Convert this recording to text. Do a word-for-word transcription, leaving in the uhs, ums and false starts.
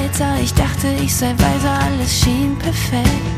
weiter. Ich dachte, ich sei weiser, alles schien perfekt.